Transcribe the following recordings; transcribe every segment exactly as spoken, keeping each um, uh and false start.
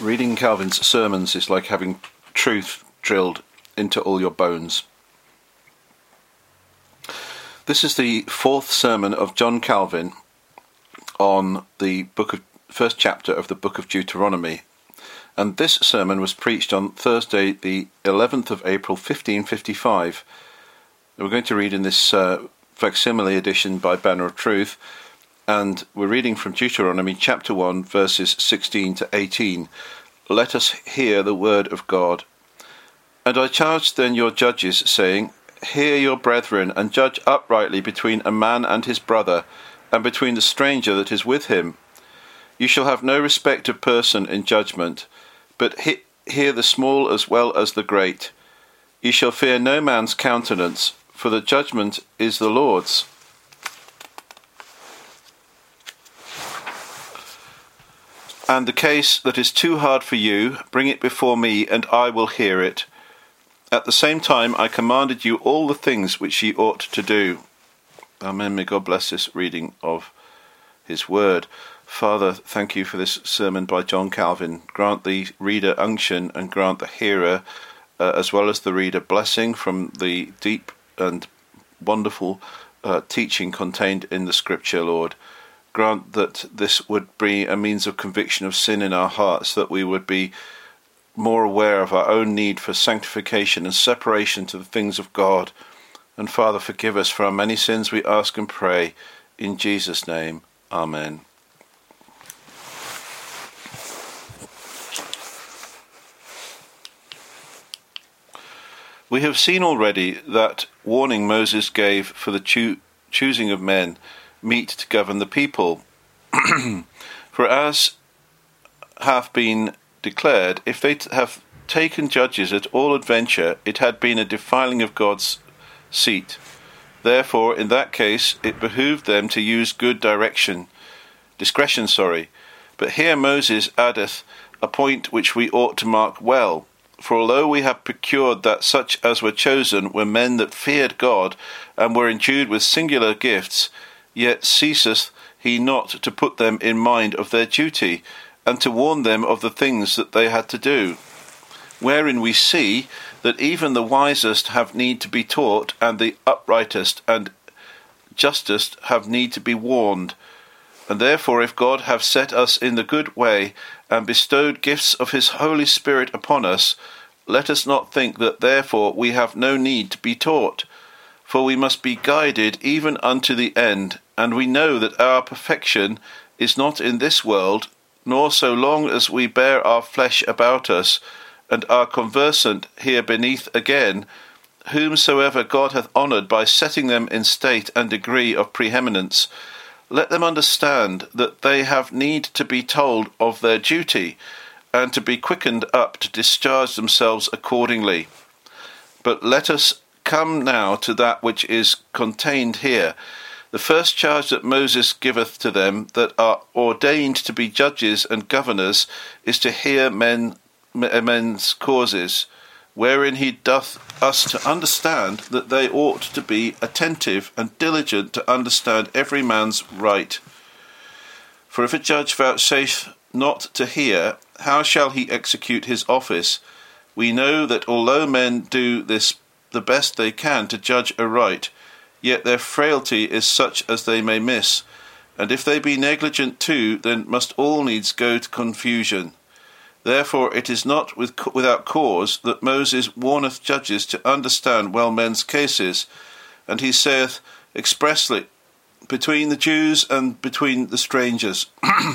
Reading Calvin's sermons is like having truth drilled into all your bones. This is the fourth sermon of John Calvin on the book of first chapter of the book of Deuteronomy, and this sermon was preached on Thursday, the eleventh of April, fifteen fifty-five. We're going to read in this uh, facsimile edition by Banner of Truth, and we're reading from Deuteronomy chapter one, verses sixteen to eighteen. Let us hear the word of God. And I charged then your judges, saying, Hear your brethren, and judge uprightly between a man and his brother, and between the stranger that is with him. You shall have no respect of person in judgment, but he- hear the small as well as the great. You shall fear no man's countenance, for the judgment is the Lord's. And the case that is too hard for you, bring it before me, and I will hear it. At the same time I commanded you all the things which ye ought to do. Amen. May God bless this reading of his word. Father, thank you for this sermon by John Calvin. Grant the reader unction, and grant the hearer, uh, as well as the reader, blessing from the deep and wonderful uh, teaching contained in the Scripture, Lord. Grant that this would be a means of conviction of sin in our hearts, that we would be more aware of our own need for sanctification and separation to the things of God. And Father, forgive us for our many sins, we ask and pray. In Jesus' name, Amen. We have seen already that warning Moses gave for the choo- choosing of men meet to govern the people. For as hath been declared, if they t- have taken judges at all adventure, it had been a defiling of God's seat. Therefore, in that case, it behooved them to use good direction, discretion, sorry. But here Moses addeth a point which we ought to mark well. For although we have procured that such as were chosen were men that feared God, and were endued with singular gifts, yet ceaseth he not to put them in mind of their duty, and to warn them of the things that they had to do. Wherein we see that even the wisest have need to be taught, and the uprightest and justest have need to be warned. And therefore, if God have set us in the good way, and bestowed gifts of his Holy Spirit upon us, let us not think that therefore we have no need to be taught. For we must be guided even unto the end, and we know that our perfection is not in this world, nor so long as we bear our flesh about us, and are conversant here beneath again, whomsoever God hath honoured by setting them in state and degree of preeminence. Let them understand that they have need to be told of their duty, and to be quickened up to discharge themselves accordingly. But let us come now to that which is contained here. The first charge that Moses giveth to them that are ordained to be judges and governors is to hear men, men's causes, wherein he doth us to understand that they ought to be attentive and diligent to understand every man's right. For if a judge vouchsafe not to hear, how shall he execute his office? We know that although men do this the best they can to judge aright, yet their frailty is such as they may miss, and if they be negligent too, then must all needs go to confusion. Therefore it is not with, without cause that Moses warneth judges to understand well men's cases, and he saith expressly, between the Jews and between the strangers,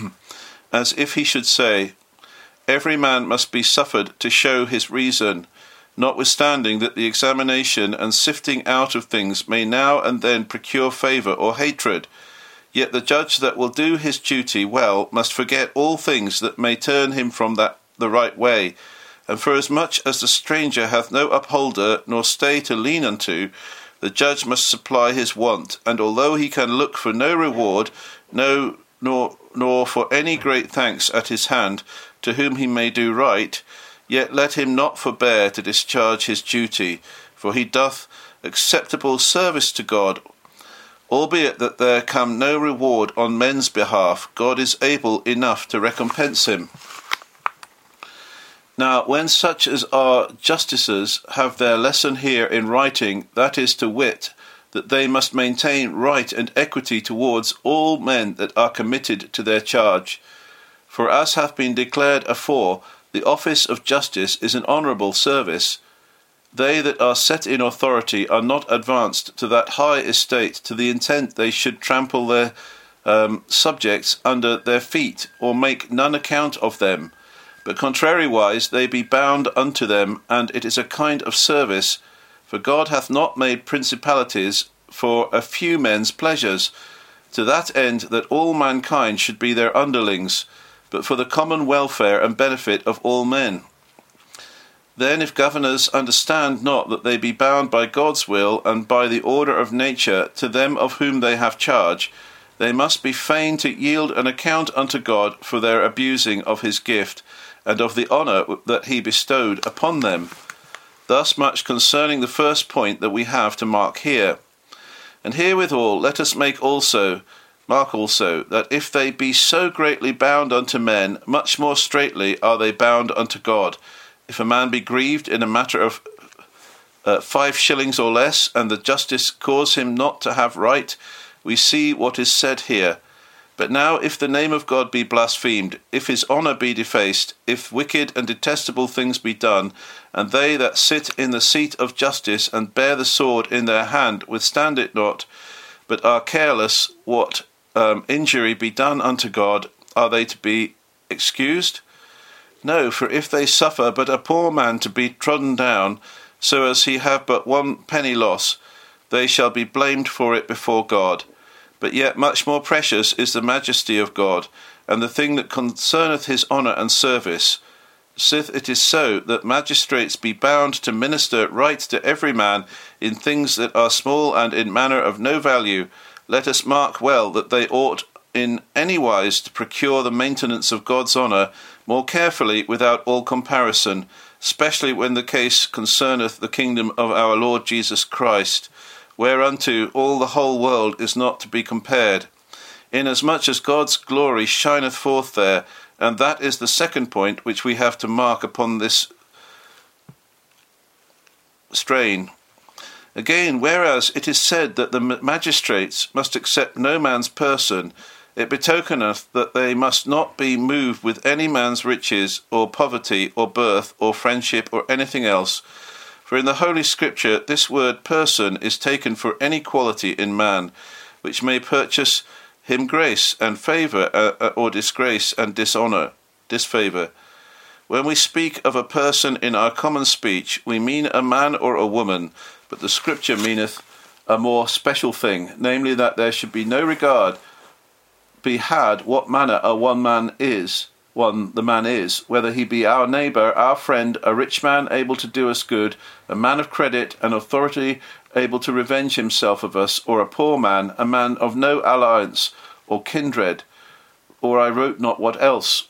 as if he should say, Every man must be suffered to show his reason, notwithstanding that the examination and sifting out of things may now and then procure favour or hatred. Yet the judge that will do his duty well must forget all things that may turn him from that the right way. And forasmuch as the stranger hath no upholder nor stay to lean unto, the judge must supply his want, and although he can look for no reward, no nor nor for any great thanks at his hand, to whom he may do right, yet let him not forbear to discharge his duty, for he doth acceptable service to God. Albeit that there come no reward on men's behalf, God is able enough to recompense him. Now, when such as are justices have their lesson here in writing, that is to wit, that they must maintain right and equity towards all men that are committed to their charge. For as hath been declared afore, the office of justice is an honourable service. They that are set in authority are not advanced to that high estate to the intent they should trample their um, subjects under their feet, or make none account of them. But contrariwise they be bound unto them, and it is a kind of service. For God hath not made principalities for a few men's pleasures, to that end that all mankind should be their underlings, but for the common welfare and benefit of all men. Then if governors understand not that they be bound by God's will and by the order of nature to them of whom they have charge, they must be fain to yield an account unto God for their abusing of his gift, and of the honour that he bestowed upon them. Thus much concerning the first point that we have to mark here. And herewithal let us make also, mark also, that if they be so greatly bound unto men, much more straitly are they bound unto God. If a man be grieved in a matter of uh, five shillings or less, and the justice cause him not to have right, we see what is said here. But now if the name of God be blasphemed, if his honour be defaced, if wicked and detestable things be done, and they that sit in the seat of justice and bear the sword in their hand withstand it not, but are careless what um, injury be done unto God, are they to be excused? No, for if they suffer but a poor man to be trodden down, so as he have but one penny loss, they shall be blamed for it before God. But yet much more precious is the majesty of God, and the thing that concerneth his honour and service. Sith it is so, that magistrates be bound to minister right to every man in things that are small and in manner of no value, let us mark well that they ought in any wise to procure the maintenance of God's honour more carefully without all comparison, especially when the case concerneth the kingdom of our Lord Jesus Christ, whereunto all the whole world is not to be compared, inasmuch as God's glory shineth forth there, and that is the second point which we have to mark upon this strain. Again, whereas it is said that the magistrates must accept no man's person, it betokeneth that they must not be moved with any man's riches, or poverty, or birth, or friendship, or anything else. For in the Holy Scripture this word person is taken for any quality in man, which may purchase him grace and favour, uh, or disgrace and dishonour, disfavour. When we speak of a person in our common speech, we mean a man or a woman, but the Scripture meaneth a more special thing, namely that there should be no regard be had what manner a one man is, one the man is, whether he be our neighbour, our friend, a rich man able to do us good, a man of credit and authority able to revenge himself of us, or a poor man, a man of no alliance or kindred, or I wrote not what else.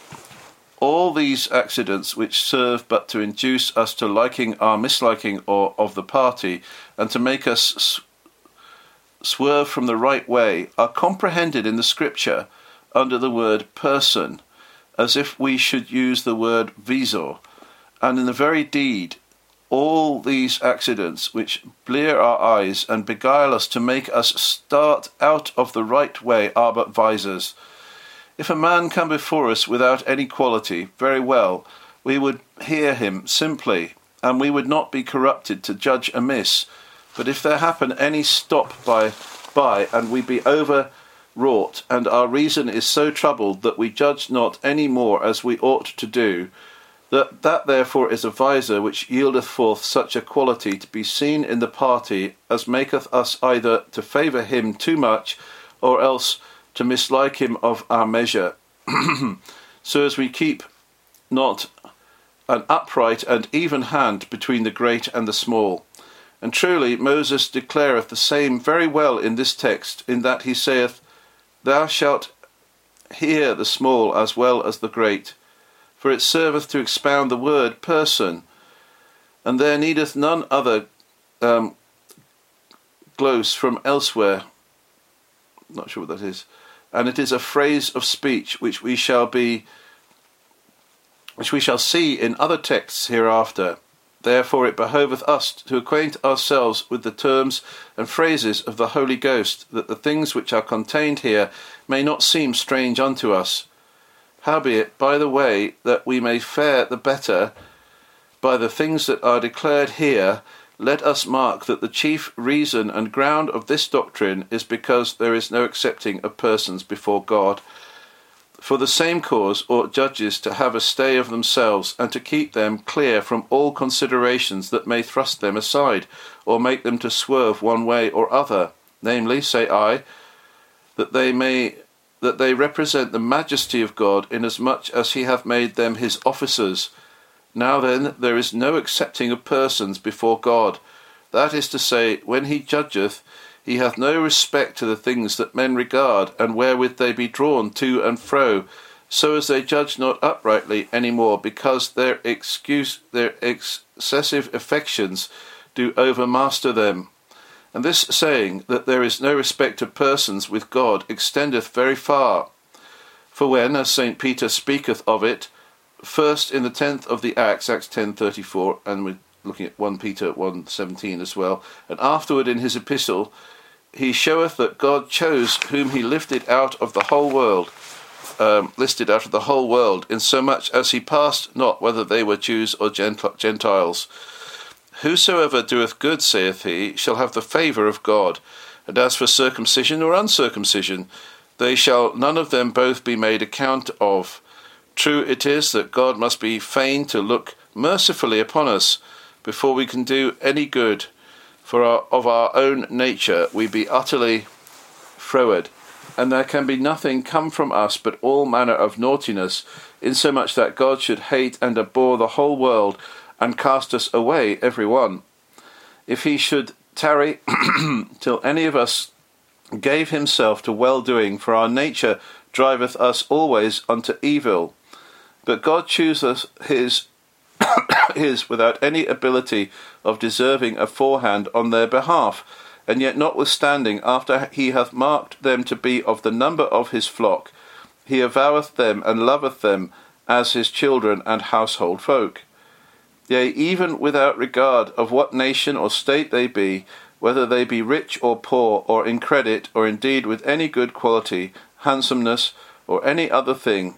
All these accidents which serve but to induce us to liking our misliking or of the party, and to make us swerve from the right way, are comprehended in the Scripture under the word person, as if we should use the word visor, and in the very deed all these accidents which blear our eyes and beguile us to make us start out of the right way are but visors. If a man come before us without any quality, very well, we would hear him simply, and we would not be corrupted to judge amiss. But if there happen any stop by, by, and we be overwrought, and our reason is so troubled that we judge not any more as we ought to do, that that therefore is a visor which yieldeth forth such a quality to be seen in the party as maketh us either to favour him too much, or else to mislike him of our measure, so as we keep not an upright and even hand between the great and the small. And truly Moses declareth the same very well in this text, in that he saith, Thou shalt hear the small as well as the great, for it serveth to expound the word person, and there needeth none other um, glose from elsewhere. Not sure what that is. And it is a phrase of speech which we shall be which we shall see in other texts hereafter. Therefore it behoveth us to acquaint ourselves with the terms and phrases of the Holy Ghost, that the things which are contained here may not seem strange unto us. Howbeit, by the way, that we may fare the better by the things that are declared here, let us mark that the chief reason and ground of this doctrine is because there is no accepting of persons before God. For the same cause ought judges to have a stay of themselves, and to keep them clear from all considerations that may thrust them aside, or make them to swerve one way or other. Namely, say I, that they may that they represent the majesty of God, inasmuch as he hath made them his officers. Now then, there is no accepting of persons before God. That is to say, when he judgeth, he hath no respect to the things that men regard, and wherewith they be drawn to and fro, so as they judge not uprightly any more, because their excuse their excessive affections do overmaster them. And this saying, that there is no respect of persons with God, extendeth very far. For when, as Saint Peter speaketh of it, first in the tenth of the Acts, Acts ten thirty-four, and we're looking at First Peter one seventeen as well, and afterward in his epistle, he showeth that God chose whom he lifted out of the whole world, um, listed out of the whole world, insomuch as he passed not whether they were Jews or Gentiles. Whosoever doeth good, saith he, shall have the favour of God. And as for circumcision or uncircumcision, they shall none of them both be made account of. True it is that God must be fain to look mercifully upon us before we can do any good, for our, of our own nature we be utterly froward, and there can be nothing come from us but all manner of naughtiness, insomuch that God should hate and abhor the whole world, and cast us away every one. If he should tarry till any of us gave himself to well-doing, for our nature driveth us always unto evil. But God chooseth his his without any ability of deserving aforehand on their behalf, and yet notwithstanding, after he hath marked them to be of the number of his flock, he avoweth them and loveth them as his children and household folk. Yea, even without regard of what nation or state they be, whether they be rich or poor, or in credit, or indeed with any good quality, handsomeness, or any other thing,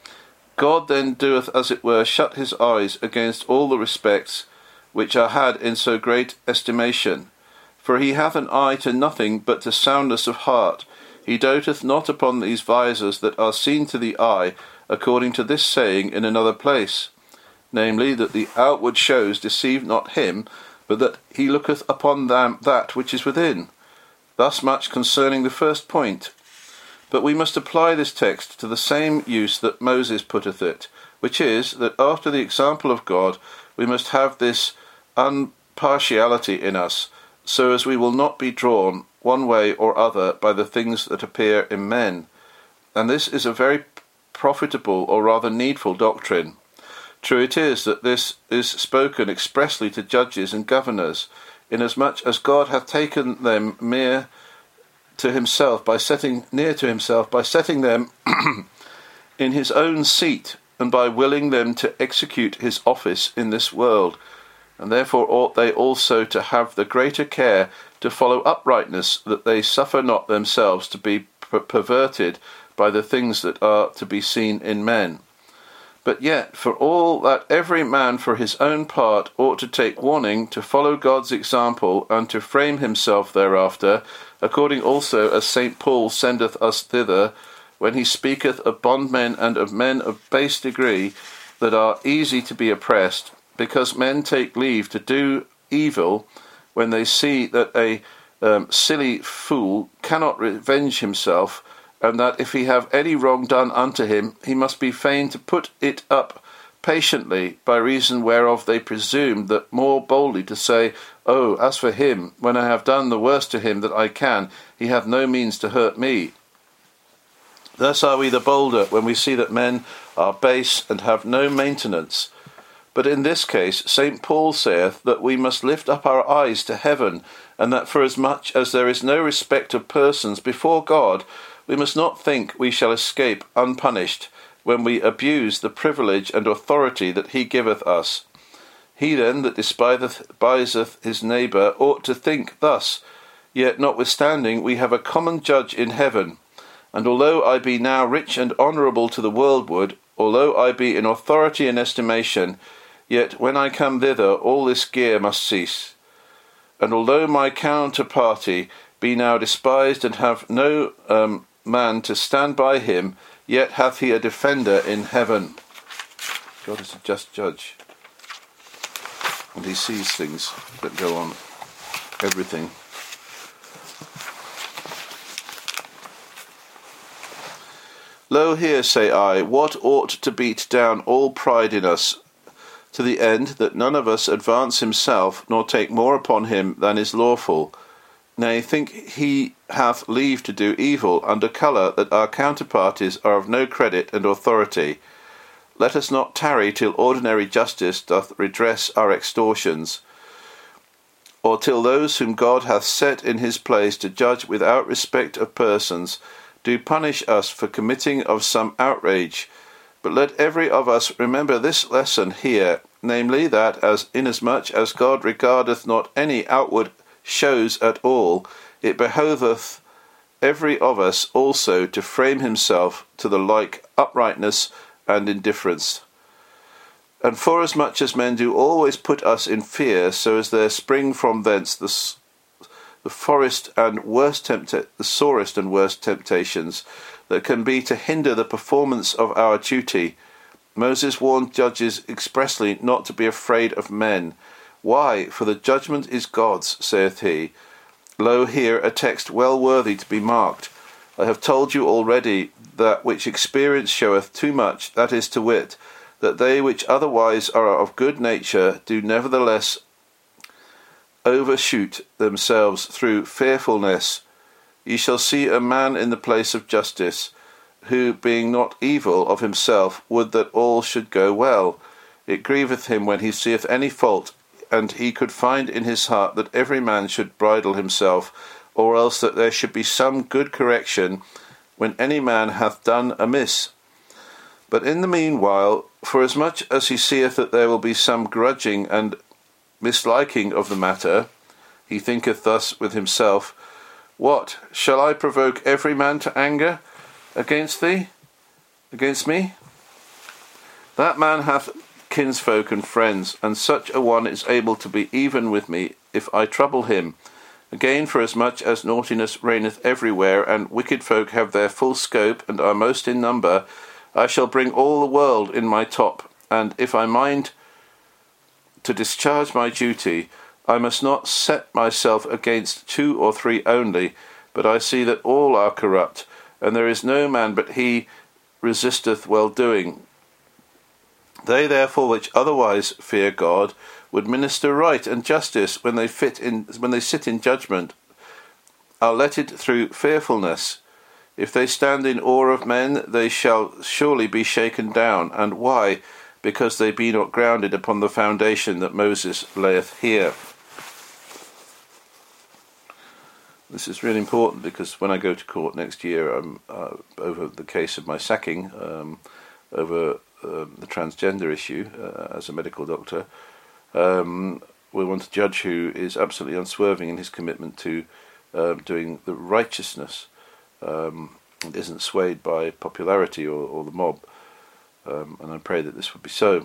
God then doeth, as it were, shut his eyes against all the respects which are had in so great estimation. For he hath an eye to nothing but to soundness of heart. He doteth not upon these visors that are seen to the eye, according to this saying in another place, namely, that the outward shows deceive not him, but that he looketh upon them that which is within. Thus much concerning the first point. But we must apply this text to the same use that Moses putteth it, which is, that after the example of God, we must have this impartiality in us, so as we will not be drawn one way or other by the things that appear in men. And this is a very profitable, or rather needful, doctrine. True it is that this is spoken expressly to judges and governors, inasmuch as God hath taken them mere to himself by setting near to himself by setting them in his own seat, and by willing them to execute his office in this world. And therefore ought they also to have the greater care to follow uprightness, that they suffer not themselves to be per- perverted by the things that are to be seen in men. But yet, for all that every man for his own part ought to take warning, to follow God's example, and to frame himself thereafter, according also as Saint Paul sendeth us thither, when he speaketh of bondmen and of men of base degree, that are easy to be oppressed, because men take leave to do evil, when they see that a um, silly fool cannot revenge himself, and that if he have any wrong done unto him, he must be fain to put it up patiently, by reason whereof they presume that more boldly to say, Oh, as for him, when I have done the worst to him that I can, he hath no means to hurt me. Thus are we the bolder when we see that men are base and have no maintenance. But in this case Saint Paul saith that we must lift up our eyes to heaven, and that forasmuch as there is no respect of persons before God, we must not think we shall escape unpunished, when we abuse the privilege and authority that he giveth us. He then that despiseth, despiseth his neighbour ought to think thus, yet notwithstanding we have a common judge in heaven. And although I be now rich and honourable to the worldward, although I be in authority and estimation, yet when I come thither all this gear must cease. And although my counterparty be now despised and have no um, man to stand by him, yet hath he a defender in heaven. God is a just judge, and he sees things that go on, everything. Lo here, say I, what ought to beat down all pride in us, to the end that none of us advance himself, nor take more upon him than is lawful. Nay, think he hath leave to do evil, under colour that our counterparties are of no credit and authority. Let us not tarry till ordinary justice doth redress our extortions, or till those whom God hath set in his place to judge without respect of persons do punish us for committing of some outrage. But let every of us remember this lesson here, namely that as inasmuch as God regardeth not any outward shows at all, it behoveth every of us also to frame himself to the like uprightness and indifference. And forasmuch as men do always put us in fear, so as there spring from thence the the forest and worst tempta- the sorest and worst temptations that can be to hinder the performance of our duty, Moses warned judges expressly not to be afraid of men. Why? For the judgment is God's, saith he. Lo here a text well worthy to be marked. I have told you already that which experience showeth too much, that is to wit, that they which otherwise are of good nature do nevertheless overshoot themselves through fearfulness. Ye shall see a man in the place of justice, who, being not evil of himself, would that all should go well. It grieveth him when he seeth any fault, and he could find in his heart that every man should bridle himself, or else that there should be some good correction when any man hath done amiss. But in the meanwhile, forasmuch as he seeth that there will be some grudging and misliking of the matter, he thinketh thus with himself, What, shall I provoke every man to anger against thee, against me? That man hath kinsfolk and friends, and such a one is able to be even with me if I trouble him. Again, forasmuch as naughtiness reigneth everywhere, and wicked folk have their full scope, and are most in number, I shall bring all the world in my top, and if I mind to discharge my duty, I must not set myself against two or three only, but I see that all are corrupt, and there is no man but he resisteth well-doing. They therefore which otherwise fear God would minister right and justice when they fit in when they sit in judgment, are letted through fearfulness. If they stand in awe of men, they shall surely be shaken down. And why? Because they be not grounded upon the foundation that Moses layeth here. This is really important, because when I go to court next year, I'm uh, over the case of my sacking, um, over um, the transgender issue uh, as a medical doctor. Um, we want a judge who is absolutely unswerving in his commitment to uh, doing the righteousness, um, and isn't swayed by popularity or, or the mob. Um, and I pray that this would be so.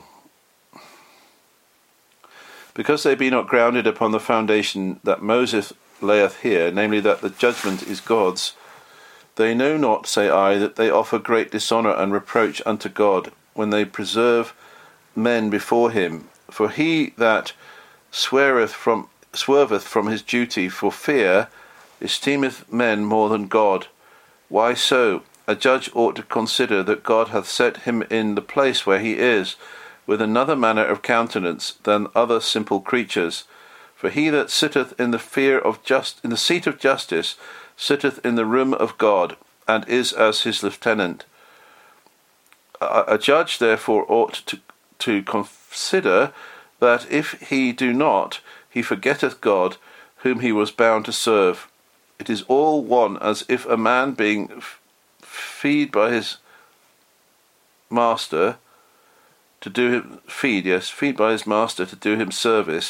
Because they be not grounded upon the foundation that Moses layeth here, namely that the judgment is God's, they know not, say I, that they offer great dishonour and reproach unto God, when they preserve men before him. For he that sweareth from swerveth from his duty for fear esteemeth men more than God. Why so? A judge ought to consider that God hath set him in the place where he is, with another manner of countenance than other simple creatures. For he that sitteth in the fear of just in the seat of justice sitteth in the room of God, and is as his lieutenant. A, a judge therefore ought to, to consider that if he do not, he forgetteth God, whom he was bound to serve. It is all one as if a man being f- feed by his master to do him feed, yes, feed by his master to do him service,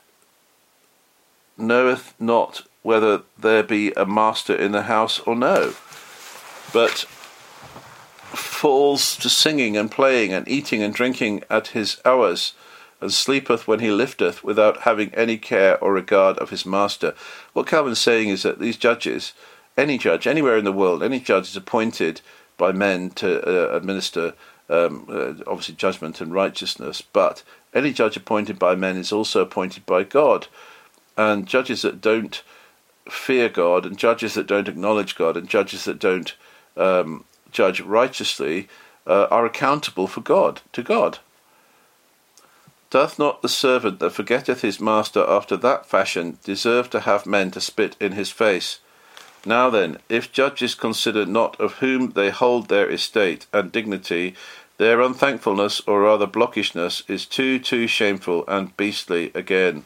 knoweth not whether there be a master in the house or no, but falls to singing and playing and eating and drinking at his hours, and sleepeth when he lifteth, without having any care or regard of his master. What Calvin's saying is that these judges, any judge, anywhere in the world, any judge is appointed by men to uh, administer um, uh, obviously judgment and righteousness, but any judge appointed by men is also appointed by God. And judges that don't fear God, and judges that don't acknowledge God, and judges that don't um, judge righteously uh, are accountable for God, to God. Doth not the servant that forgetteth his master after that fashion deserve to have men to spit in his face? Now then, if judges consider not of whom they hold their estate and dignity, their unthankfulness, or rather blockishness, is too, too shameful and beastly again.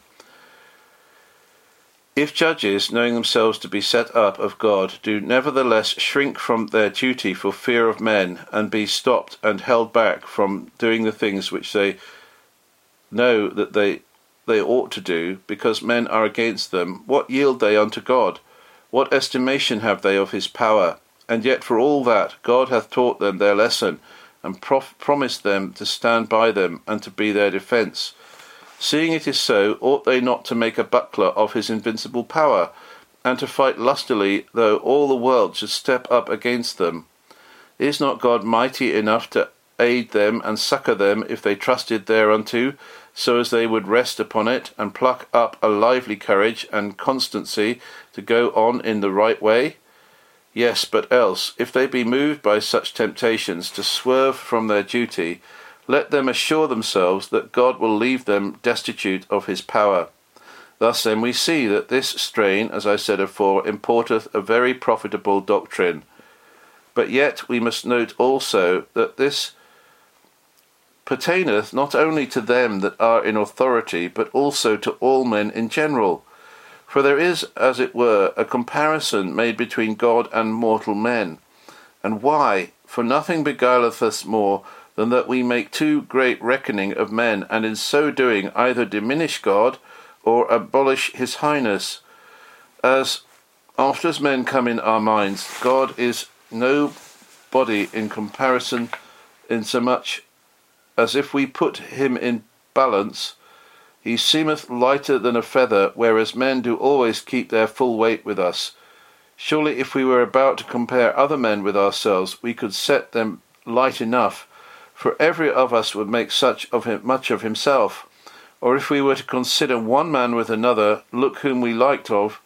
If judges, knowing themselves to be set up of God, do nevertheless shrink from their duty for fear of men, and be stopped and held back from doing the things which they know that they they ought to do, because men are against them, what yield they unto God? What estimation have they of his power? And yet for all that God hath taught them their lesson, and prof- promised them to stand by them, and to be their defence. Seeing it is so, ought they not to make a buckler of his invincible power, and to fight lustily, though all the world should step up against them? Is not God mighty enough to aid them and succour them if they trusted thereunto, so as they would rest upon it, and pluck up a lively courage and constancy to go on in the right way? Yes, but else, if they be moved by such temptations to swerve from their duty, let them assure themselves that God will leave them destitute of his power. Thus then we see that this strain, as I said afore, importeth a very profitable doctrine. But yet we must note also that this pertaineth not only to them that are in authority, but also to all men in general. For there is, as it were, a comparison made between God and mortal men. And why? For nothing beguileth us more than that we make too great reckoning of men, and in so doing either diminish God, or abolish his highness. As after as men come in our minds, God is no body in comparison, insomuch as if we put him in balance, he seemeth lighter than a feather, whereas men do always keep their full weight with us. Surely if we were about to compare other men with ourselves, we could set them light enough, for every of us would make such of him much of himself. Or if we were to consider one man with another, look whom we liked of,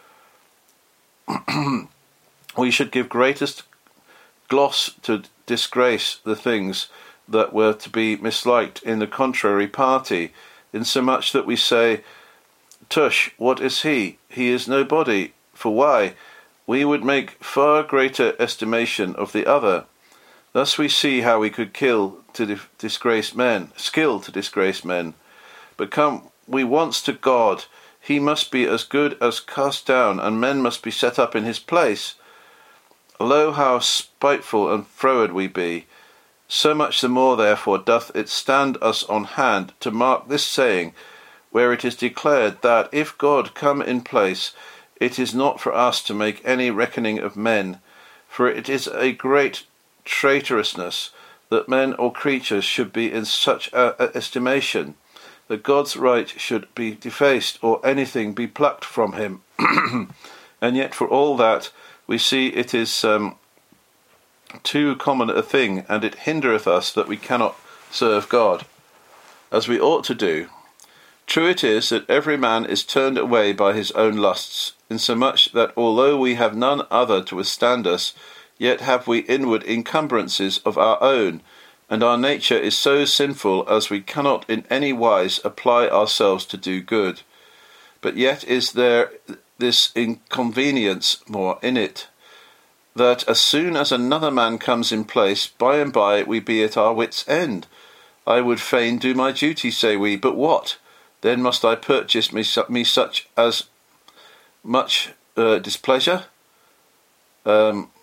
we should give greatest gloss to disgrace the things that were to be misliked in the contrary party, insomuch that we say, Tush, what is he? He is nobody. For why? We would make far greater estimation of the other. Thus we see how we could kill to di- disgrace men, skill to disgrace men. But come we once to God, he must be as good as cast down, and men must be set up in his place. Lo, how spiteful and froward we be! So much the more, therefore, doth it stand us on hand to mark this saying, where it is declared that, if God come in place, it is not for us to make any reckoning of men, for it is a great traitorousness that men or creatures should be in such a, a estimation, that God's right should be defaced, or anything be plucked from him. And yet for all that, we see it is um, too common a thing, and it hindereth us that we cannot serve God as we ought to do. True it is that every man is turned away by his own lusts, insomuch that although we have none other to withstand us, yet have we inward encumbrances of our own, and our nature is so sinful as we cannot in any wise apply ourselves to do good. But yet is there this inconvenience more in it, that as soon as another man comes in place, by and by we be at our wits' end. I would fain do my duty, say we, but what? Then must I purchase me, su- me such as much uh, displeasure? Um,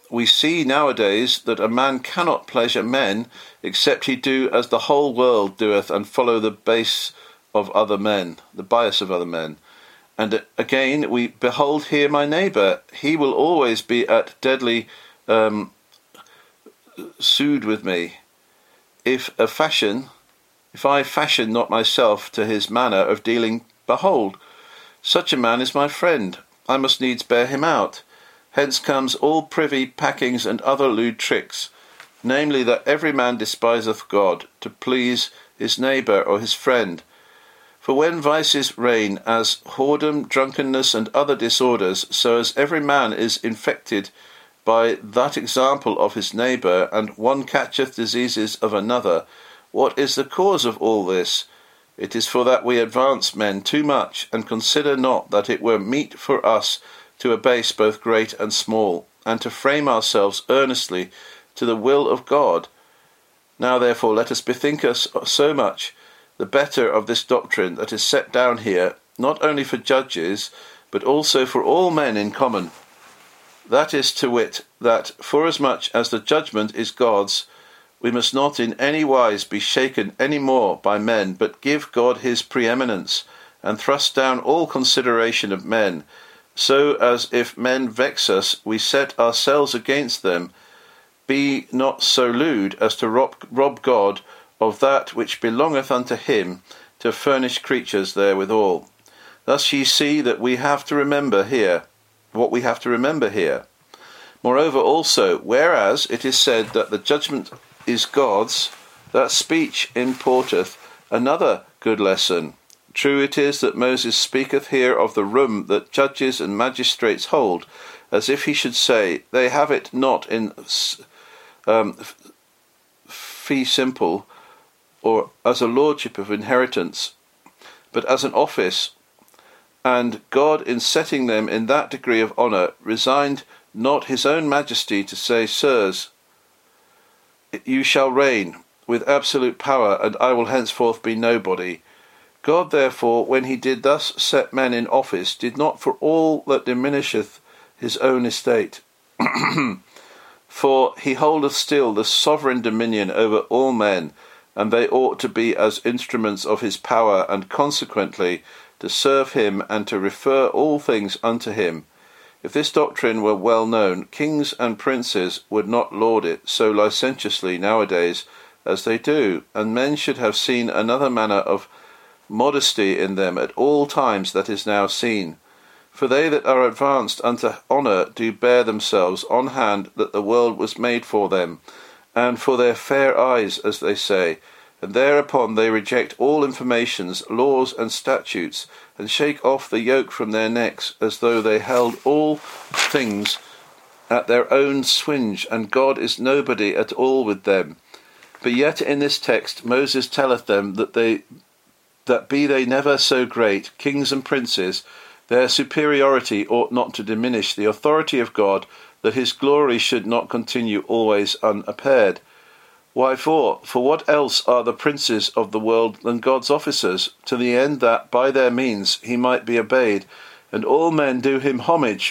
we see nowadays that a man cannot pleasure men except he do as the whole world doeth and follow the base of other men, the bias of other men. And again, we behold here my neighbour. He will always be at deadly um, sued with me. If a fashion, if I fashion not myself to his manner of dealing, behold, such a man is my friend. I must needs bear him out. Hence comes all privy packings and other lewd tricks, namely that every man despiseth God, to please his neighbour or his friend. For when vices reign, as whoredom, drunkenness, and other disorders, so as every man is infected by that example of his neighbour, and one catcheth diseases of another, what is the cause of all this? It is for that we advance men too much, and consider not that it were meet for us to abase both great and small, and to frame ourselves earnestly to the will of God. Now therefore let us bethink us so much the better of this doctrine that is set down here, not only for judges, but also for all men in common. That is to wit, that forasmuch as the judgment is God's, we must not in any wise be shaken any more by men, but give God his preeminence, and thrust down all consideration of men, so as if men vex us, we set ourselves against them. Be not so lewd as to rob, rob God of that which belongeth unto him, to furnish creatures therewithal. Thus ye see that we have to remember here, what we have to remember here. Moreover also, whereas it is said that the judgment is God's, that speech importeth another good lesson. True it is that Moses speaketh here of the room that judges and magistrates hold, as if he should say, they have it not in um, fee simple, or as a lordship of inheritance, but as an office. And God, in setting them in that degree of honour, resigned not his own majesty to say, Sirs, you shall reign with absolute power, and I will henceforth be nobody. God therefore, when he did thus set men in office, did not for all that diminisheth his own estate. For he holdeth still the sovereign dominion over all men, and they ought to be as instruments of his power, and consequently to serve him and to refer all things unto him. If this doctrine were well known, kings and princes would not laud it so licentiously nowadays as they do, and men should have seen another manner of modesty in them at all times that is now seen. For they that are advanced unto honour do bear themselves on hand that the world was made for them, and for their fair eyes, as they say, and thereupon they reject all informations, laws, and statutes, and shake off the yoke from their necks, as though they held all things at their own swinge, and God is nobody at all with them. But yet in this text Moses telleth them that they that be they never so great, kings and princes, their superiority ought not to diminish the authority of God, that his glory should not continue always unimpaired. Why for? For what else are the princes of the world than God's officers, to the end that by their means he might be obeyed, and all men do him homage,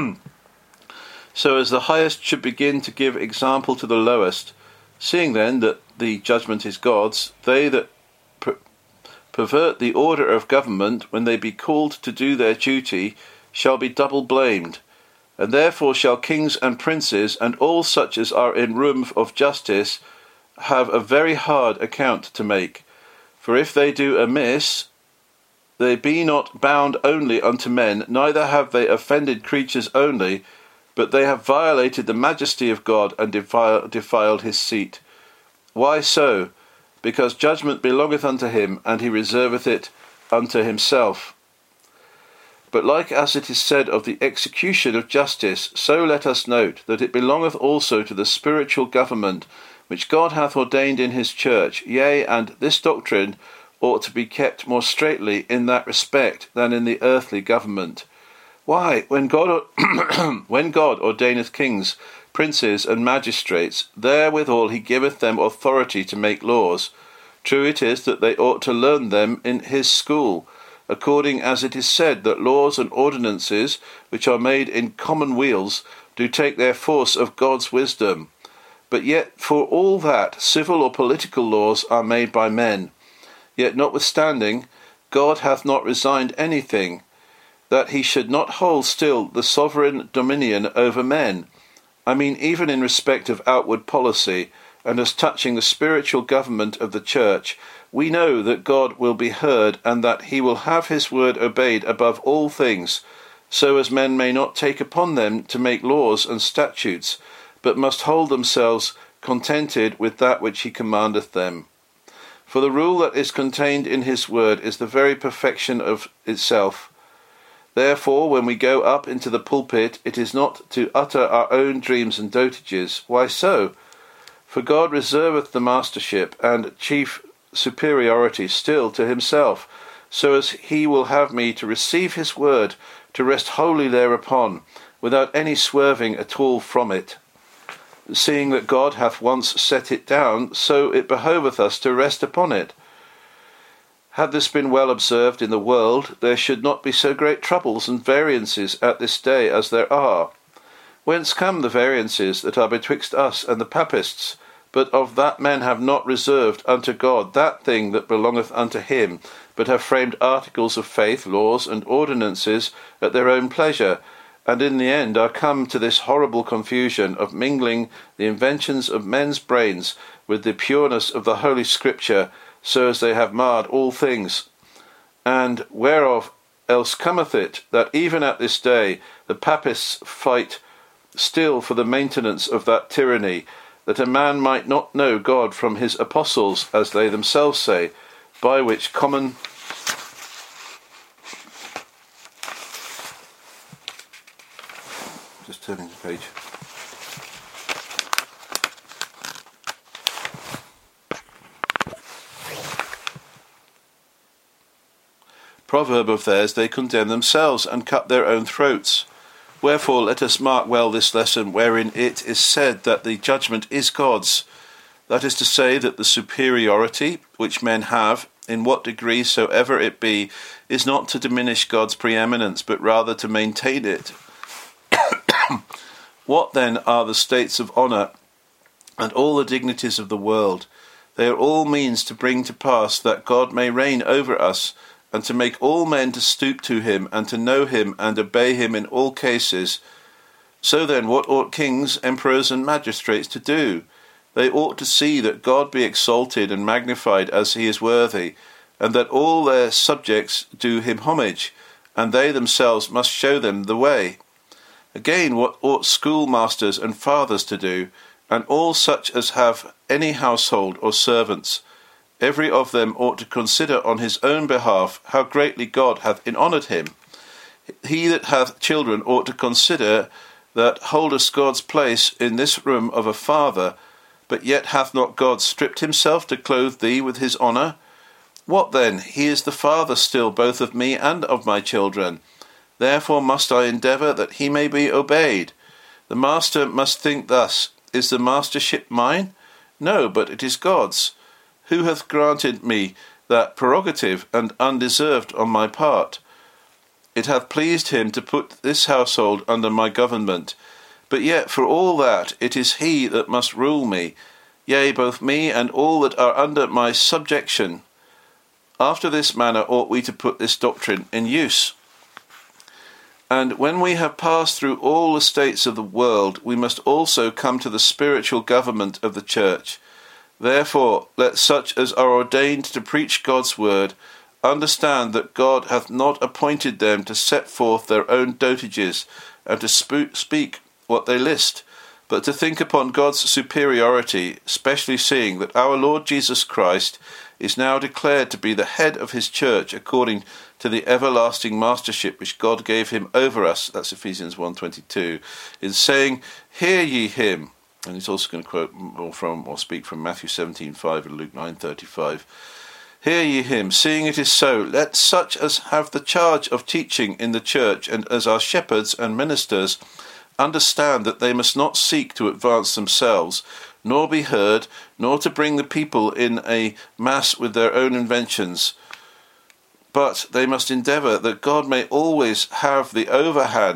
so as the highest should begin to give example to the lowest. Seeing then that the judgment is God's, they that per- pervert the order of government, when they be called to do their duty, shall be double blamed. And therefore shall kings and princes, and all such as are in room of justice, have a very hard account to make. For if they do amiss, they be not bound only unto men, neither have they offended creatures only, but they have violated the majesty of God, and defile, defiled his seat. Why so? Because judgment belongeth unto him, and he reserveth it unto himself. But like as it is said of the execution of justice, so let us note that it belongeth also to the spiritual government, which God hath ordained in his church. Yea, and this doctrine ought to be kept more straitly in that respect than in the earthly government. Why, when God when God ordaineth kings, princes, and magistrates, therewithal he giveth them authority to make laws. True it is that they ought to learn them in his school, according as it is said that laws and ordinances, which are made in commonweals, do take their force of God's wisdom. But yet for all that civil or political laws are made by men. Yet notwithstanding, God hath not resigned anything, that he should not hold still the sovereign dominion over men. I mean even in respect of outward policy, and as touching the spiritual government of the church, we know that God will be heard, and that he will have his word obeyed above all things, so as men may not take upon them to make laws and statutes, but must hold themselves contented with that which he commandeth them. For the rule that is contained in his word is the very perfection of itself. Therefore, when we go up into the pulpit, it is not to utter our own dreams and dotages. Why so? For God reserveth the mastership and chief superiority still to himself, so as he will have me to receive his word, to rest wholly thereupon, without any swerving at all from it. Seeing that God hath once set it down, so it behoveth us to rest upon it. Had this been well observed in the world, there should not be so great troubles and variances at this day as there are. Whence come the variances that are betwixt us and the papists? But of that men have not reserved unto God that thing that belongeth unto him, but have framed articles of faith, laws, and ordinances at their own pleasure, and in the end are come to this horrible confusion of mingling the inventions of men's brains with the pureness of the Holy Scripture, so as they have marred all things. And whereof else cometh it, that even at this day the papists fight still for the maintenance of that tyranny, that a man might not know God from his apostles, as they themselves say, by which common just turning the page. Proverb of theirs they condemn themselves and cut their own throats. Wherefore let us mark well this lesson, wherein it is said that the judgment is God's. That is to say, that the superiority which men have, in what degree soever it be, is not to diminish God's preeminence, but rather to maintain it. What then are the states of honour and all the dignities of the world? They are all means to bring to pass that God may reign over us, and to make all men to stoop to him, and to know him, and obey him in all cases. So then, what ought kings, emperors, and magistrates to do? They ought to see that God be exalted and magnified as he is worthy, and that all their subjects do him homage, and they themselves must show them the way. Again, what ought schoolmasters and fathers to do, and all such as have any household or servants? Every of them ought to consider on his own behalf how greatly God hath honoured him. He that hath children ought to consider that holdest God's place in this room of a father, but yet hath not God stripped himself to clothe thee with his honour? What then? He is the father still both of me and of my children. Therefore must I endeavour that he may be obeyed. The master must think thus, is the mastership mine? No, but it is God's. Who hath granted me that prerogative and undeserved on my part? It hath pleased him to put this household under my government. But yet for all that it is he that must rule me, yea, both me and all that are under my subjection. After this manner ought we to put this doctrine in use. And when we have passed through all the states of the world, we must also come to the spiritual government of the church. Therefore, let such as are ordained to preach God's word understand that God hath not appointed them to set forth their own dotages and to sp- speak what they list, but to think upon God's superiority, especially seeing that our Lord Jesus Christ is now declared to be the head of his church according to the everlasting mastership which God gave him over us. That's Ephesians one twenty-two, in saying, Hear ye him. And he's also going to quote more from or speak from Matthew seventeen five and Luke nine thirty-five. Hear ye him, seeing it is so, let such as have the charge of teaching in the church and as are shepherds and ministers understand that they must not seek to advance themselves, nor be heard, nor to bring the people in a mass with their own inventions. But they must endeavour that God may always have the overhand,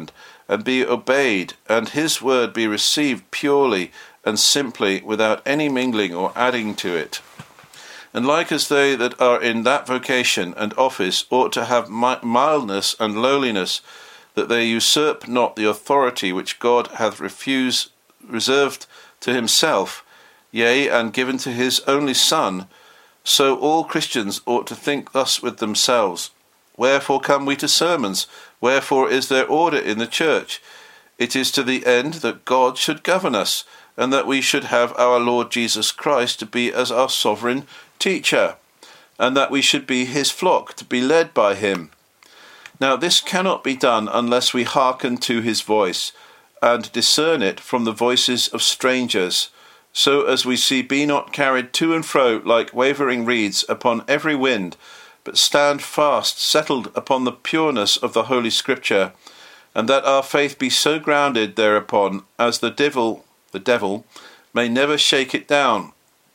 and be obeyed, and his word be received purely and simply, without any mingling or adding to it. And like as they that are in that vocation and office ought to have mildness and lowliness, that they usurp not the authority which God hath refused, reserved to himself, yea, and given to his only Son, so all Christians ought to think thus with themselves. Wherefore come we to sermons? Wherefore is there order in the church? It is to the end that God should govern us, and that we should have our Lord Jesus Christ to be as our sovereign teacher, and that we should be his flock, to be led by him. Now this cannot be done unless we hearken to his voice, and discern it from the voices of strangers, so as we see be not carried to and fro like wavering reeds upon every wind, but stand fast, settled upon the pureness of the Holy Scripture, and that our faith be so grounded thereupon as the devil, the devil, may never shake it down.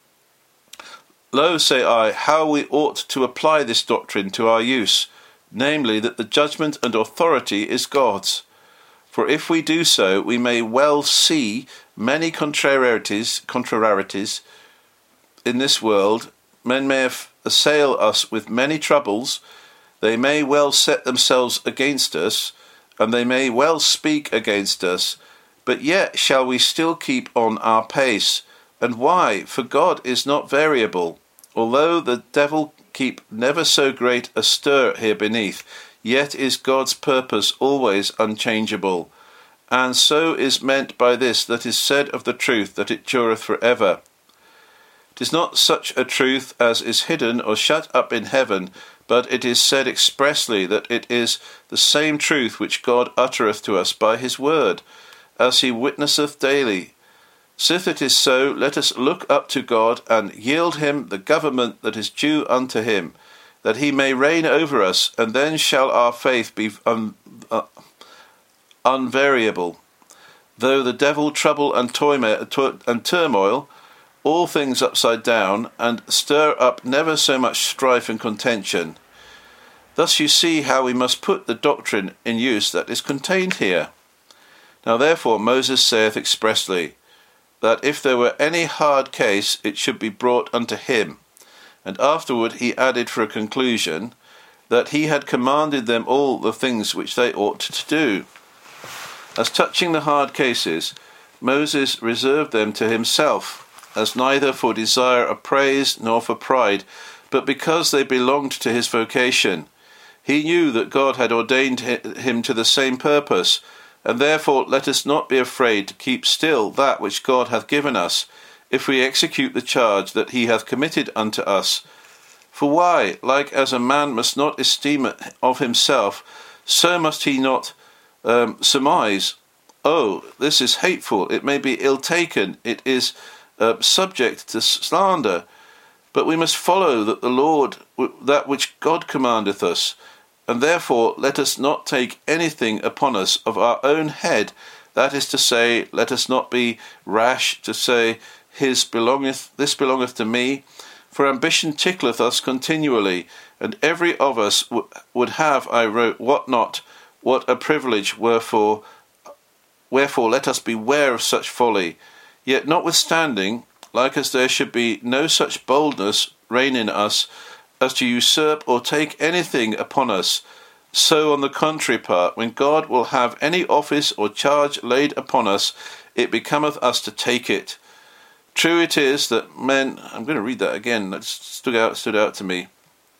Lo, say I, how we ought to apply this doctrine to our use, namely, that the judgment and authority is God's. For if we do so, we may well see many contrarieties, contrarieties in this world. Men may assail us with many troubles. They may well set themselves against us, and they may well speak against us. But yet shall we still keep on our pace. And why? For God is not variable. Although the devil keep never so great a stir here beneath, yet is God's purpose always unchangeable. And so is meant by this that is said of the truth, that it dureth for ever. 'Tis not such a truth as is hidden or shut up in heaven, but it is said expressly that it is the same truth which God uttereth to us by his word, as he witnesseth daily. Sith it is so, let us look up to God, and yield him the government that is due unto him, that he may reign over us, and then shall our faith be un, uh, unvariable. Though the devil trouble and, toima, and turmoil, all things upside down, and stir up never so much strife and contention. Thus you see how we must put the doctrine in use that is contained here. Now therefore Moses saith expressly, that if there were any hard case, it should be brought unto him. And afterward he added for a conclusion, that he had commanded them all the things which they ought to do. As touching the hard cases, Moses reserved them to himself, as neither for desire of praise nor for pride, but because they belonged to his vocation. He knew that God had ordained him to the same purpose, and therefore let us not be afraid to keep still that which God hath given us, if we execute the charge that he hath committed unto us. For why, like as a man must not esteem of himself, so must he not um, surmise, oh, this is hateful, it may be ill taken, it is uh, subject to slander. But we must follow that the Lord, that which God commandeth us, and therefore let us not take anything upon us of our own head, that is to say, let us not be rash to say, His belongeth, this belongeth to me, for ambition tickleth us continually, and every of us w- would have, I wrote, what not, what a privilege, wherefore, wherefore let us beware of such folly. Yet notwithstanding, like as there should be no such boldness reign in us, as to usurp or take anything upon us, so on the contrary part, when God will have any office or charge laid upon us, it becometh us to take it. True it is that men, I'm going to read that again, that stood out, stood out to me.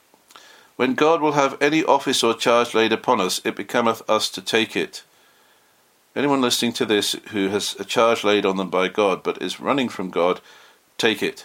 When God will have any office or charge laid upon us, it becometh us to take it. Anyone listening to this who has a charge laid on them by God, but is running from God, take it.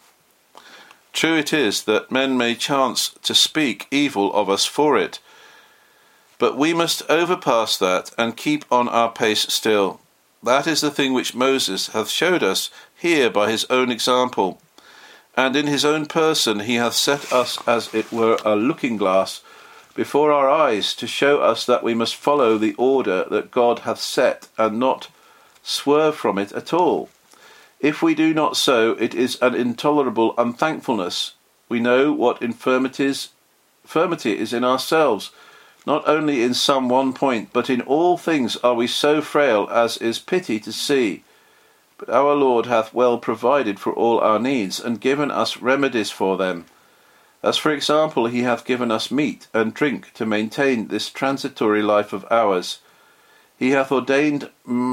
True it is that men may chance to speak evil of us for it, but we must overpass that and keep on our pace still. That is the thing which Moses hath showed us here by his own example, and in his own person he hath set us as it were a looking glass before our eyes, to show us that we must follow the order that God hath set, and not swerve from it at all. If we do not so, it is an intolerable unthankfulness. We know what infirmities, infirmity is in ourselves, Not only in some one point, but in all things are we so frail as is pity to see. But our Lord hath well provided for all our needs, and given us remedies for them. As for example, he hath given us meat and drink to maintain this transitory life of ours. He hath ordained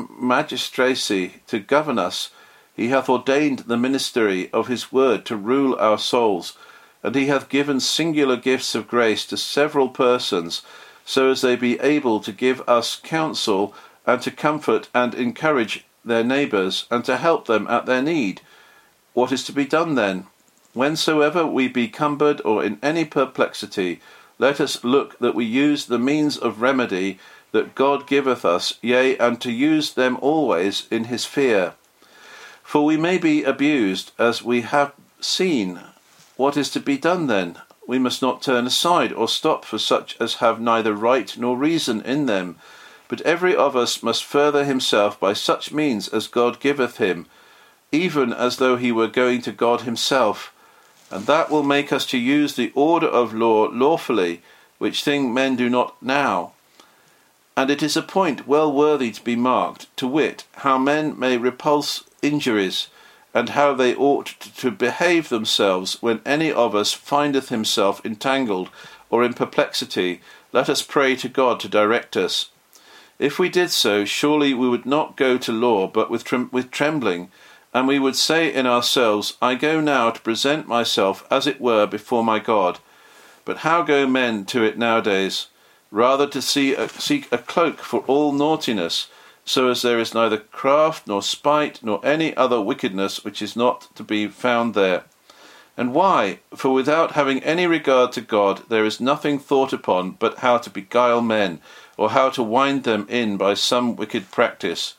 magistracy to govern us. He hath ordained the ministry of his word to rule our souls. And he hath given singular gifts of grace to several persons, so as they be able to give us counsel, and to comfort and encourage their neighbours, and to help them at their need. What is to be done then? Whensoever we be cumbered or in any perplexity, let us look that we use the means of remedy that God giveth us, yea, and to use them always in his fear. For we may be abused, as we have seen. What is to be done then? We must not turn aside or stop for such as have neither right nor reason in them, but every of us must further himself by such means as God giveth him, even as though he were going to God himself. And that will make us to use the order of law lawfully, which thing men do not now. And it is a point well worthy to be marked, to wit, how men may repulse injuries, and how they ought to behave themselves when any of us findeth himself entangled or in perplexity. Let us pray to God to direct us. If we did so, surely we would not go to law, but with, trem- with trembling, and we would say in ourselves, I go now to present myself, as it were, before my God. But how go men to it nowadays? Rather to see a, seek a cloak for all naughtiness, so as there is neither craft, nor spite, nor any other wickedness which is not to be found there. And why? For without having any regard to God, there is nothing thought upon but how to beguile men, or how to wind them in by some wicked practice.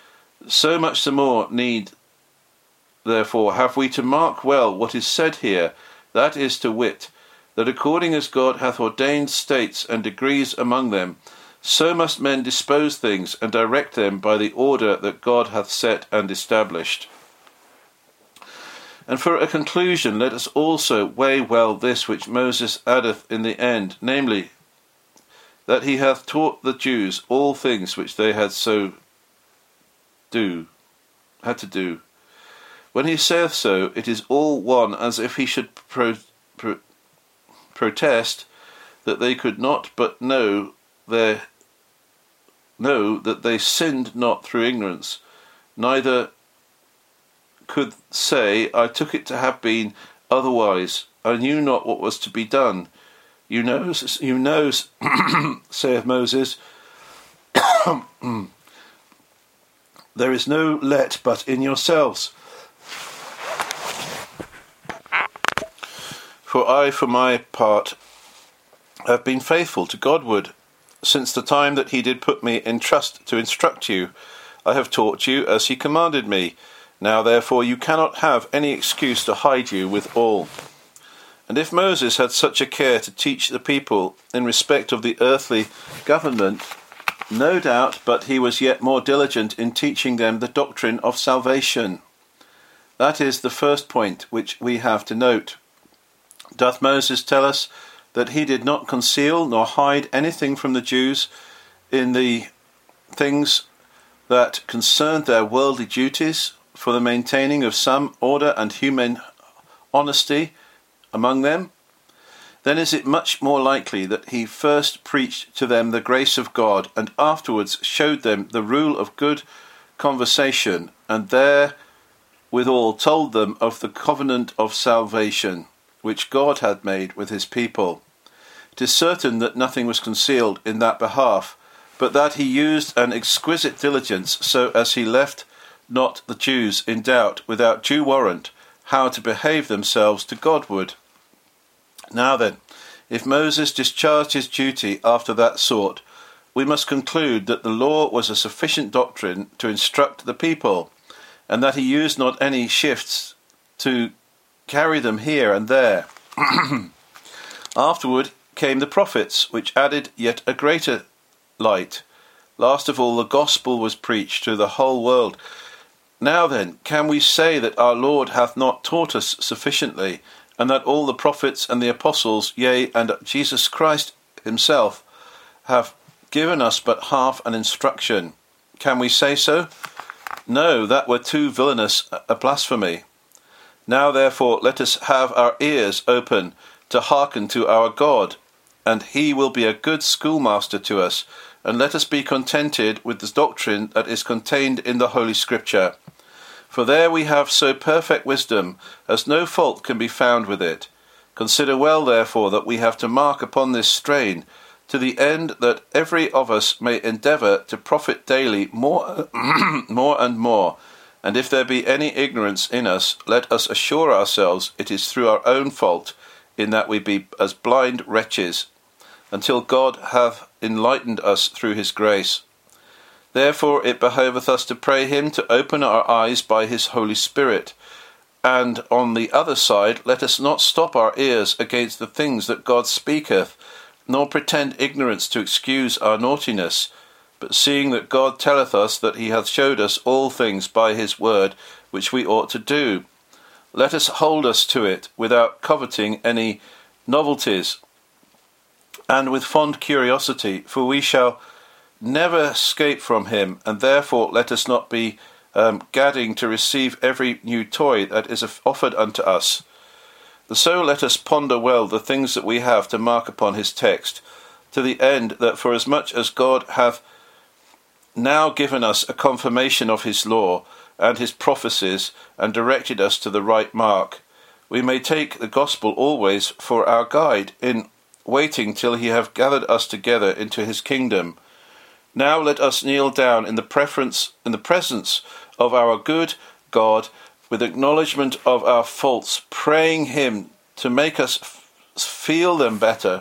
So much the more need, therefore, have we to mark well what is said here, that is to wit, that according as God hath ordained states and degrees among them, so must men dispose things and direct them by the order that God hath set and established. And for a conclusion, let us also weigh well this which Moses addeth in the end, namely, that he hath taught the Jews all things which they had so do, had to do. When he saith so, it is all one as if he should pro, pro, protest that they could not but know their know that they sinned not through ignorance, neither could say, I took it to have been otherwise. I knew not what was to be done. You knows, you knows, saith Moses, there is no let but in yourselves. For I, for my part, have been faithful to Godward. Since the time that he did put me in trust to instruct you, I have taught you as he commanded me. Now therefore you cannot have any excuse to hide you with all. And if Moses had such a care to teach the people in respect of the earthly government, no doubt but he was yet more diligent in teaching them the doctrine of salvation. That is the first point which we have to note. Doth Moses tell us that he did not conceal nor hide anything from the Jews in the things that concerned their worldly duties for the maintaining of some order and human honesty among them? Then is it much more likely that he first preached to them the grace of God, and afterwards showed them the rule of good conversation, and therewithal told them of the covenant of salvation, which God had made with his people. It is certain that nothing was concealed in that behalf, but that he used an exquisite diligence, so as he left not the Jews in doubt, without due warrant, how to behave themselves to Godward. Now then, if Moses discharged his duty after that sort, we must conclude that the law was a sufficient doctrine to instruct the people, and that he used not any shifts to carry them here and there. Afterward came the prophets, which added yet a greater light. Last of all, the gospel was preached to the whole world. Now then, can we say that our Lord hath not taught us sufficiently, and that all the prophets and the apostles, yea, and Jesus Christ himself, have given us but half an instruction. Can we say so? No, that were too villainous a blasphemy. Now therefore let us have our ears open to hearken to our God, and he will be a good schoolmaster to us, and let us be contented with the doctrine that is contained in the Holy Scripture. For there we have so perfect wisdom, as no fault can be found with it. Consider well therefore that we have to mark upon this strain, to the end that every of us may endeavour to profit daily more, more and more. And if there be any ignorance in us, let us assure ourselves it is through our own fault, in that we be as blind wretches, until God hath enlightened us through his grace. Therefore it behoveth us to pray him to open our eyes by his Holy Spirit. And on the other side, let us not stop our ears against the things that God speaketh, nor pretend ignorance to excuse our naughtiness. But seeing that God telleth us that he hath showed us all things by his word, which we ought to do, let us hold us to it without coveting any novelties, and with fond curiosity, for we shall never escape from him, and therefore let us not be um, gadding to receive every new toy that is offered unto us. So let us ponder well the things that we have to mark upon his text, to the end that forasmuch as God hath now given us a confirmation of his law and his prophecies, and directed us to the right mark, we may take the gospel always for our guide, in waiting till he have gathered us together into his kingdom. Now let us kneel down in the preference in the presence of our good God, with acknowledgement of our faults, praying him to make us f- feel them better.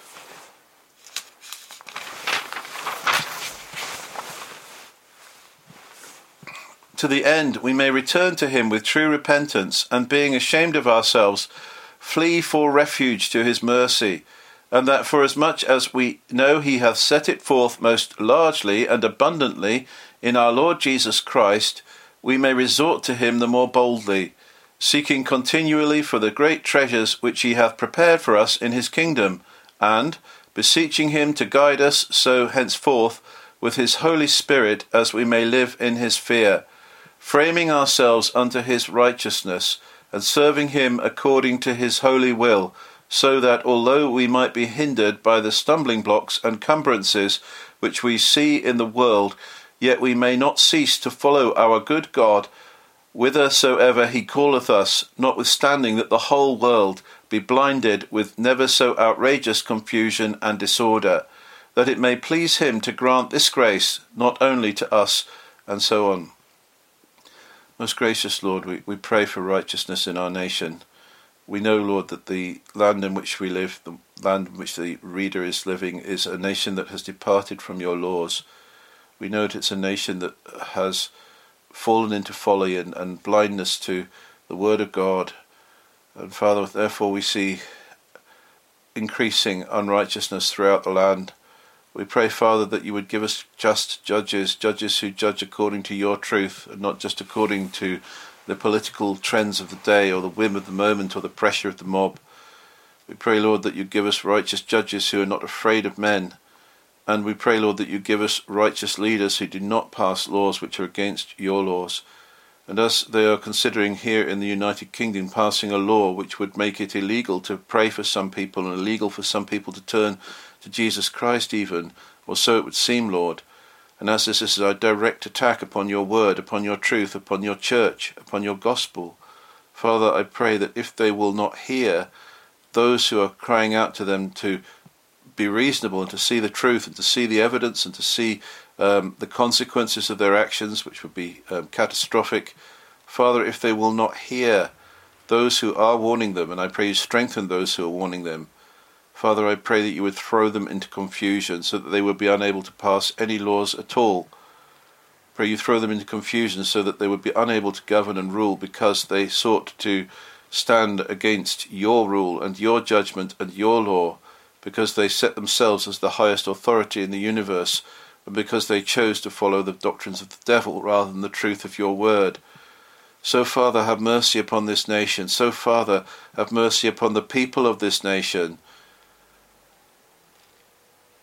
To the end we may return to him with true repentance, and being ashamed of ourselves, flee for refuge to his mercy, and that forasmuch as we know he hath set it forth most largely and abundantly in our Lord Jesus Christ, we may resort to him the more boldly, seeking continually for the great treasures which he hath prepared for us in his kingdom, and beseeching him to guide us so henceforth with his Holy Spirit, as we may live in his fear, framing ourselves unto his righteousness, and serving him according to his holy will, so that although we might be hindered by the stumbling blocks and cumbrances which we see in the world, yet we may not cease to follow our good God whithersoever he calleth us, notwithstanding that the whole world be blinded with never so outrageous confusion and disorder, that it may please him to grant this grace not only to us, and so on. Most gracious Lord, we, we pray for righteousness in our nation. We know, Lord, that the land in which we live, the land in which the reader is living, is a nation that has departed from your laws. We know that it's a nation that has fallen into folly and, and blindness to the word of God. And Father, therefore we see increasing unrighteousness throughout the land. We pray, Father, that you would give us just judges, judges who judge according to your truth, and not just according to the political trends of the day, or the whim of the moment, or the pressure of the mob. We pray, Lord, that you give us righteous judges who are not afraid of men. And we pray, Lord, that you give us righteous leaders who do not pass laws which are against your laws. And as they are considering here in the United Kingdom passing a law which would make it illegal to pray for some people, and illegal for some people to turn to Jesus Christ even, or so it would seem, Lord. And as this is a direct attack upon your word, upon your truth, upon your church, upon your gospel, Father, I pray that if they will not hear those who are crying out to them to be reasonable and to see the truth and to see the evidence and to see um, the consequences of their actions, which would be um, catastrophic, Father, if they will not hear those who are warning them, and I pray you strengthen those who are warning them, Father, I pray that you would throw them into confusion so that they would be unable to pass any laws at all. Pray you throw them into confusion so that they would be unable to govern and rule, because they sought to stand against your rule and your judgment and your law, because they set themselves as the highest authority in the universe, and because they chose to follow the doctrines of the devil rather than the truth of your word. So, Father, have mercy upon this nation. So, Father, have mercy upon the people of this nation.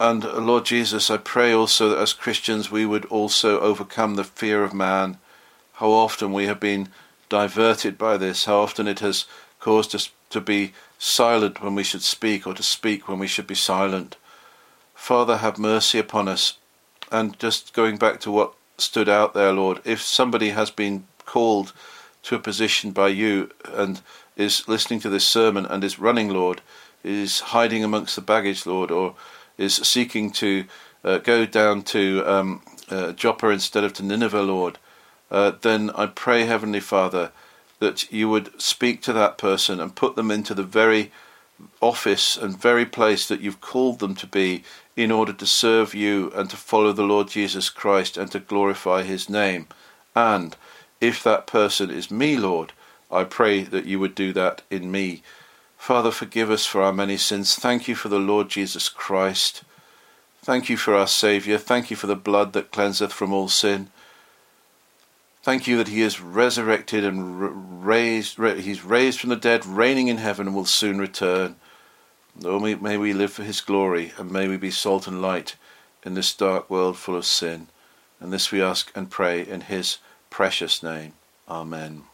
And uh, Lord Jesus, I pray also that as Christians we would also overcome the fear of man. How often we have been diverted by this, how often it has caused us to be silent when we should speak, or to speak when we should be silent. Father, have mercy upon us. And just going back to what stood out there, Lord, if somebody has been called to a position by you and is listening to this sermon and is running, Lord, is hiding amongst the baggage, Lord, or is seeking to uh, go down to um, uh, Joppa instead of to Nineveh, Lord, uh, then I pray, Heavenly Father, that you would speak to that person and put them into the very office and very place that you've called them to be in order to serve you and to follow the Lord Jesus Christ and to glorify his name. And if that person is me, Lord, I pray that you would do that in me. Father, forgive us for our many sins. Thank you for the Lord Jesus Christ. Thank you for our Saviour. Thank you for the blood that cleanseth from all sin. Thank you that he is resurrected and raised, he's raised from the dead, reigning in heaven, and will soon return. Oh, may we live for his glory, and may we be salt and light in this dark world full of sin. And this we ask and pray in his precious name. Amen.